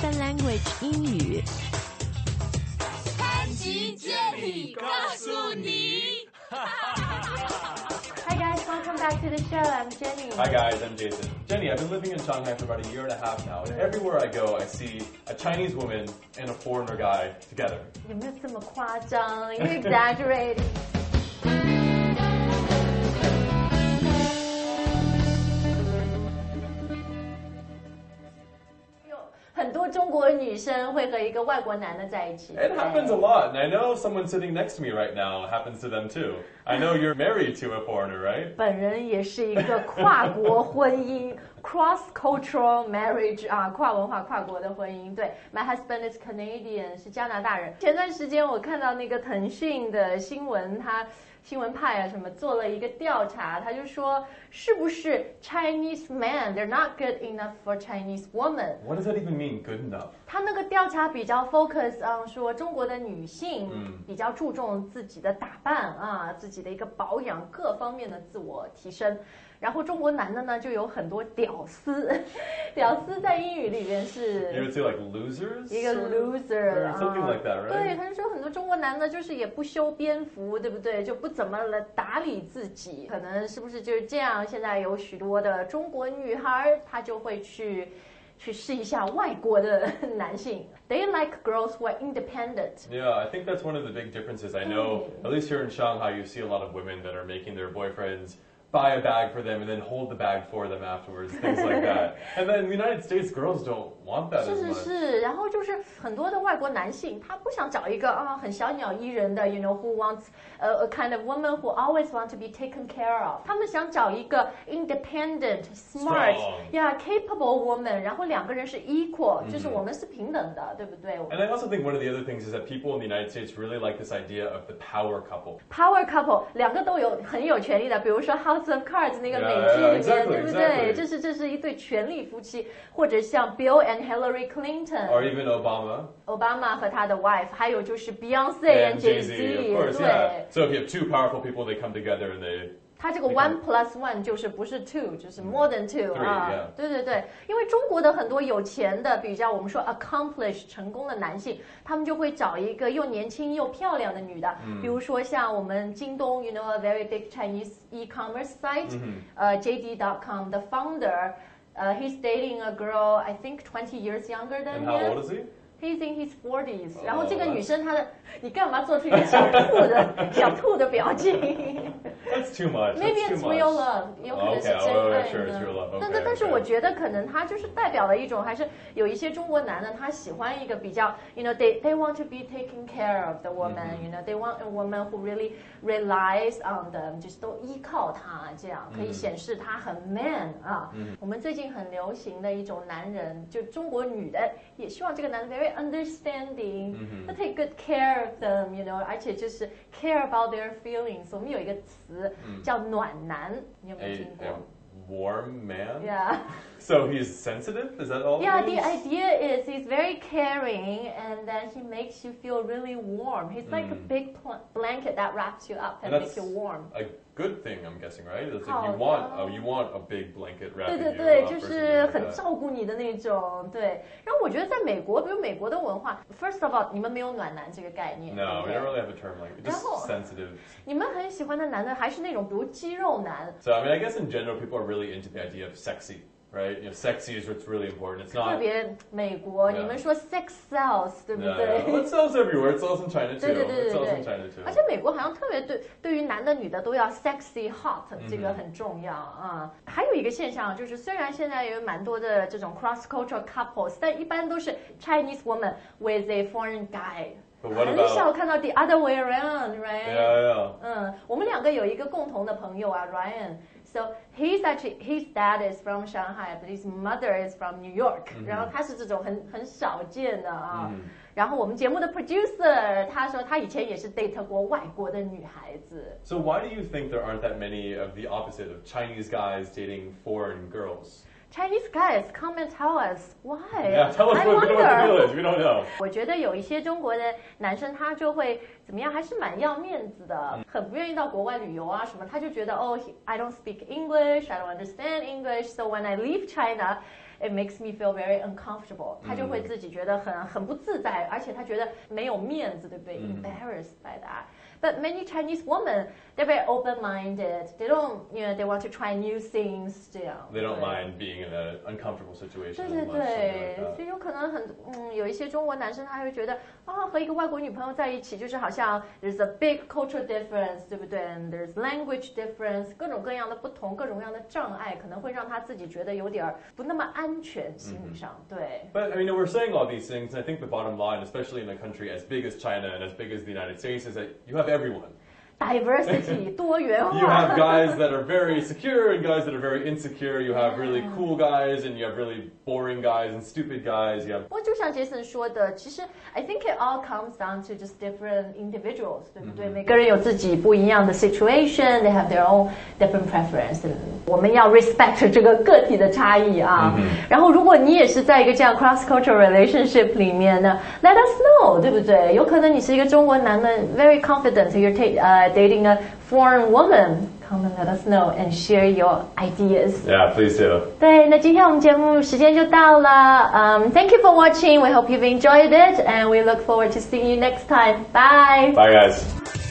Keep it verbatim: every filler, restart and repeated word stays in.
Spoken Language 英语。 潘吉接力告诉你。 Hi guys, welcome back to the show. I'm Jenny. Hi guys, I'm Jason. Jenny, I've been living in Shanghai for about a year and a half now, and everywhere I go, I see a Chinese woman and a foreigner guy together. 有没有这么夸张 ？You exaggerate. 很多中国女生会和一个外国男的在一起。 It happens a lot, and I know someone sitting next to me right now happens to them too. I know you're married to a foreigner, right? 本人也是一个跨国婚姻 ，cross-cultural marriage 啊，跨文化、跨国的婚姻。对 ，My husband is Canadian， 是加拿大人。前段时间我看到那个腾讯的新闻，他新闻派啊什么做了一个调查，他就说是不是 Chinese men they're not good enough for Chinese women？ What does that even mean, good enough? 他那个调查比较 focus on 说中国的女性比较注重自己的打扮啊，自己的一个保养各方面的自我提升。然后中国男的呢就有很多屌丝，屌丝在英语里面是 You would say like losers? 一个 loser or something like that, right? 对，他就说很多中国男的就是也不修边幅，对不对？就不怎么来打理自己，可能是不是就是这样？现在有许多的中国女孩，她就会去去试一下外国的男性。They like girls who are independent. Yeah, I think that's one of the big differences. I know, at least here in Shanghai, you see a lot of women that are making their boyfriends buy a bag for them and then hold the bag for them afterwards, things like that. And then in the United States, girls don't want that 是 as 是 much. 是，然后就是很多的外国男性，他不想找一个啊很小鸟依人的 ，you know who wants a, a kind of woman who always want to be taken care of。他们想找一个 independent, smart, Strong. yeah, capable woman， 然后两个人是 equal，、就是我们是平等的，对不对 And I also think one of the other things is that people in the United States really like this idea of the power couple. ？Power couple， 两个都有很有权利的，比如说 House of Cards 那个 Yeah, 美剧里面 yeah, exactly, 对不对？ exactly. 这是这是一对权力夫妻，或者像 Bill and Hillary Clinton。 Or even Obama. 奥巴马和他的 wife， 还有就是 Beyonce and Jay-Z， of course, 对 yeah. So if you have two powerful people, they come together and they... 他这个 one plus one 就是不是 two， 就是 more than two Three, 啊 yeah. 对对对，因为中国的很多有钱的，比较我们说 accomplish 成功的男性，他们就会找一个又年轻又漂亮的女的，比如说像我们京东 ，you know a very big Chinese e-commerce site， 呃 J D dot com 的 founder， 呃 he's dating a girl I think twenty years younger than And how him。 old is he? He's in his forties， 然后 Oh, 这个 that's- 女生她的，你干嘛做出一个小兔的小兔的表情 That's too much. ？Maybe That's it's too much. real love， 有可能是 Okay, 真 oh, 爱 sure, 呢 it's real love. 但 Okay, 但但是 okay. 我觉得可能它就是代表了一种，还是有一些中国男的他喜欢一个比较 ，you know they they want to be taken care of the woman，you know they want a woman who really relies on them， 就是都依靠他，这样可以显示他很 man 啊。我们最近很流行的一种男人，就中国女的也希望这个男的 very understanding， to take good care of them，you know， 而且就是 care about their feelings。我们有一个词叫暖男，你有没有 A, 听过 a warm man? ？Yeah. So he's sensitive? Is that all? it Yeah, the means? idea is he's very caring and then he makes you feel really warm. He's like a big pl- blanket that wraps you up and, And makes you that's warm. a good thing, I'm guessing, right? It's like 好 you 的。 want, oh, you want a big blanket 对 wrapping 对 you 对， up 就 or 是 something like 很 that. 照顾你的那种，对。然后我觉得在美国，比如美国的文化 ，first of all， 你们没有暖男这个概念，对 No, 不 we 对 don't really have a term like it. Just 然后- sensitive. 你们很喜欢的男的还是那种，比如肌肉男， So, I mean, I guess in general, people are really into the idea of sexy, right? You know, sexy is what's really important. It's 特 not... 别美国， Yeah. 你们说 sex sells， 对不 Yeah, 对？ yeah. Well, it sells everywhere. It sells in China too. 对对对 It 对 sells in 对 China too. 而且美国好像特别对对于男的女的都要 sexy hot， 这个很重要啊。还有一个现象就是，虽然现在有蛮多的这种 cross cultural couples， 但一般都是 Chinese woman with a foreign guy， But what 很 about... 少看到 the other way around，right？ Yeah, yeah. 嗯，我们两个有一个共同的朋友啊 ，Ryan。So he's actually his dad is from Shanghai, but his mother is from New York、然后他是这种很很少见的啊。然后我们节目的 producer 他说他以前也是 date 过外国的女孩子。 So why do you think there aren't that many of the opposite of Chinese guys dating foreign girls? Chinese guys, come and tell us why. Yeah, tell us I what, what the deal wonder. is. We don't know. 我觉得有一些中国的男生他就会怎么样，还是蛮要面子的，很不愿意到国外旅游啊什么，他就觉得哦 ，I don't speak English, I don't understand English, so when I leave China. it makes me feel very uncomfortable， 他就会自己觉得很很不自在，而且他觉得没有面子，对不对？ Embarrassed by that. But many Chinese women, they're very open-minded. They don't, you know, they want to try new things. 这样 They don't mind being in an uncomfortable situation. 对对对，所以有可能很嗯，有一些中国男生他会觉得啊，和一个外国女朋友在一起，就是好像 there's a big cultural difference， 对不对 ？And there's language difference， 各种各样的不同，各种各样的障碍，可能会让他自己觉得有点不那么安全，心理上对。 But I mean, we're saying all these things, and I think the bottom line, especially in a country as big as China and as big as the United States, is that you have everyone. Diversity 多元化 You have guys that are very secure and guys that are very insecure. You have really cool guys and you have really boring guys and stupid guys. You have 不过就像 Jason 说的，其实 I think it all comes down to just different individuals， 对不对？ 每个人有自己不一样的 situation， they have their own different preference。我们要 respect 这个个体的差异啊。然后如果你也是在一个这样 cross cultural relationship 里面呢 ，let us know， 对不对？有可能你是一个中国男的 ，very confident，you're take 呃、uh, dating a foreign woman. Come and let us know and share your ideas. Yeah, please do. 对，那今天我们节目时间就到了。Um, thank you for watching. We hope you've enjoyed it, and we look forward to seeing you next time. Bye. Bye, guys.